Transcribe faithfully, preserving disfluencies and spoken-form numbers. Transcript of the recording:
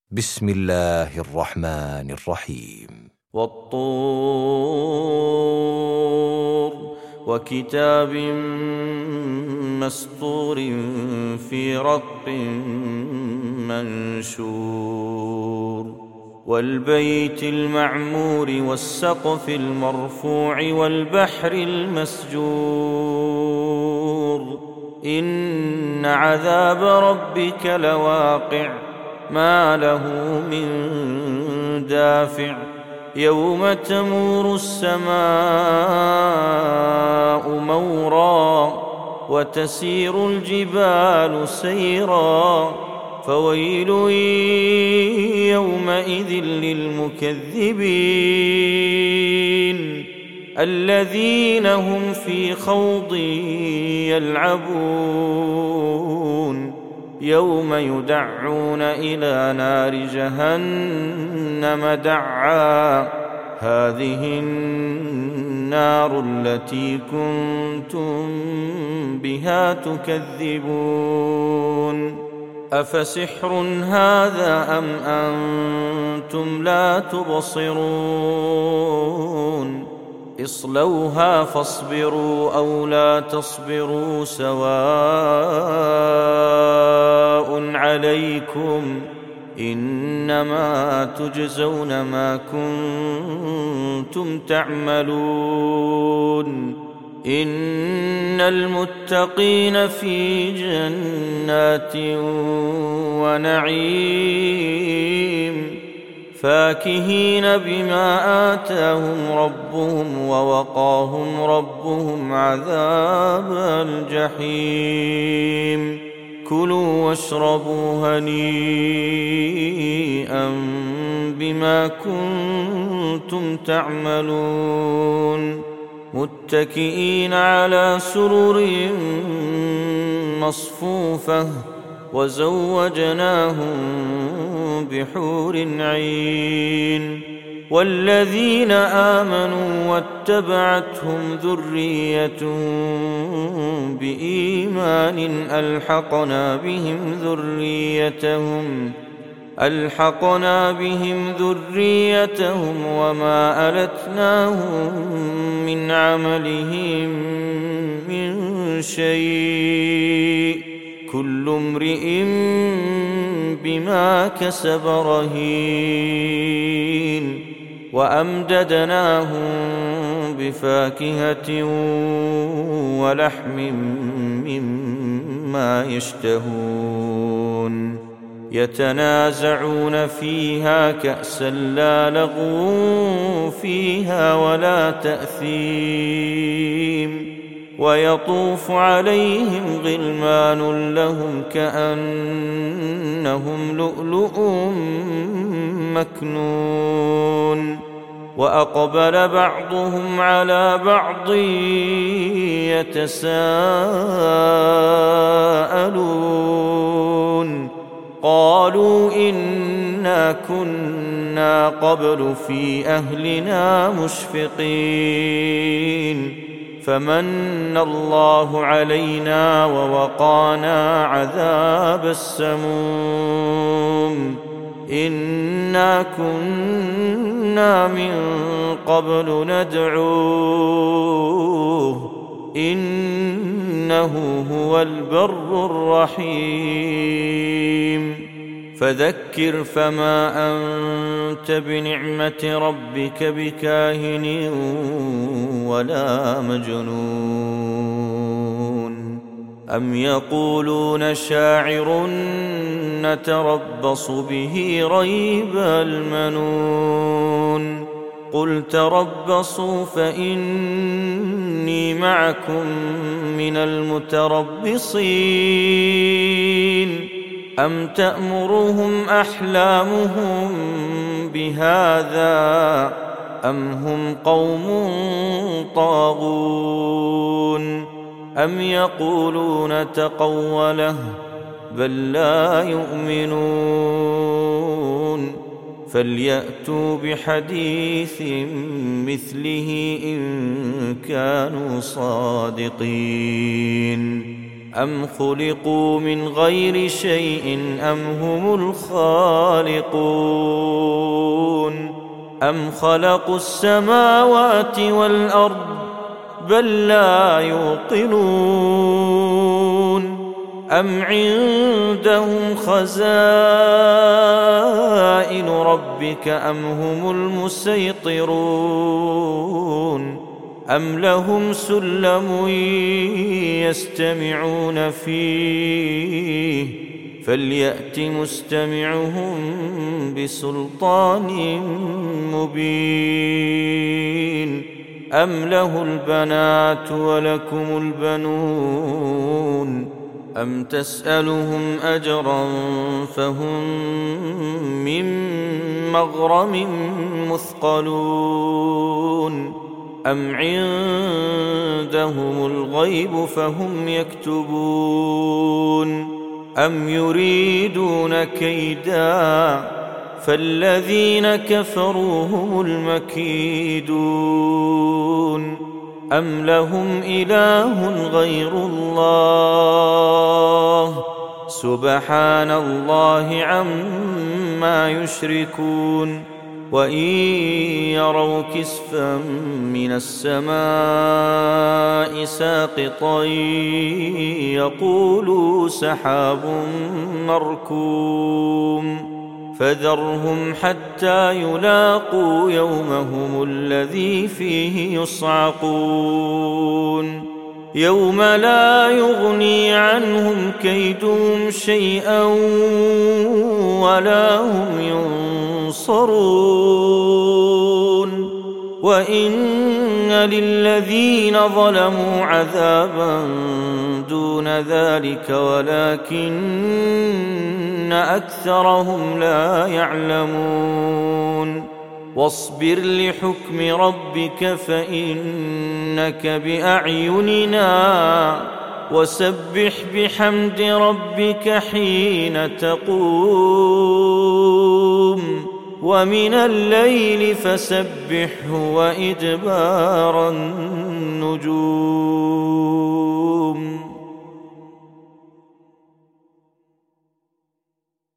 بسم الله الرحمن الرحيم. والطور وكتاب مسطور في رق منشور والبيت المعمور والسقف المرفوع والبحر المسجور إن عذاب ربك لواقع ما له من دافع يوم تمور السماء مورا وتسير الجبال سيرا فويل يومئذ للمكذبين الذين هم في خوض يلعبون يوم يدعون إلى نار جهنم دعا هذه النار التي كنتم بها تكذبون أفسحر هذا أم أنتم لا تبصرون اصلوها فاصبروا أو لا تصبروا سواء عليكم إنما تجزون ما كنتم تعملون إن المتقين في جنات ونعيم فاكهين بما آتاهم ربهم ووقاهم ربهم عذاب الجحيم كلوا واشربوا هنيئا بما كنتم تعملون متكئين على سرر مصفوفة وزوجناهم بحور عين والذين آمنوا واتبعتهم ذريتهم بإيمان ألحقنا بهم ذريتهم ألحقنا بهم ذريتهم وما ألتناهم من عملهم من شيء كل امرئ بما كسب رهين وأمددناهم بفاكهة ولحم مما يشتهون يتنازعون فيها كأسا لا لغو فيها ولا تأثيم ويطوف عليهم غلمان لهم كأنهم لؤلؤ مكنون وأقبل بعضهم على بعض يتساءلون قالوا إنا كنا قبل في أهلنا مشفقين فمن الله علينا ووقانا عذاب السموم إنا كنا من قبل ندعوه إنه هو البر الرحيم فذكر فما أنت بنعمة ربك بكاهن ولا مجنون أم يقولون شاعر نتربص به ريب المنون قل تربصوا فإني معكم من المتربصين أم تأمرهم أحلامهم بهذا أم هم قوم طاغون أم يقولون تقوله بل لا يؤمنون فليأتوا بحديث مثله إن كانوا صادقين أم خلقوا من غير شيء أم هم الخالقون أم خلقوا السماوات والأرض بل لا يوقنون أم عندهم خزائن ربك أم هم المسيطرون أم لهم سلم يستمعون فيه فليأت مستمعهم بسلطان مبين أم له البنات ولكم البنون أم تسألهم أجرا فهم من مغرم مثقلون أم عندهم الغيب فهم يكتبون أم يريدون كيدا فالذين كفروا هم المكيدون أم لهم إله غير الله سبحان الله عما يشركون وإن يروا كسفا من السماء ساقطا يقولوا سحاب مركوم فذرهم حتى يلاقوا يومهم الذي فيه يصعقون يوم لا يغني عنهم كيدهم شيئا ولا هم ينصرون وإن للذين ظلموا عذابا دون ذلك ولكن أكثرهم لا يعلمون واصبر لحكم ربك فإنك بأعيننا وسبح بحمد ربك حين تقوم ومن الليل فسبحه وإدبار النجوم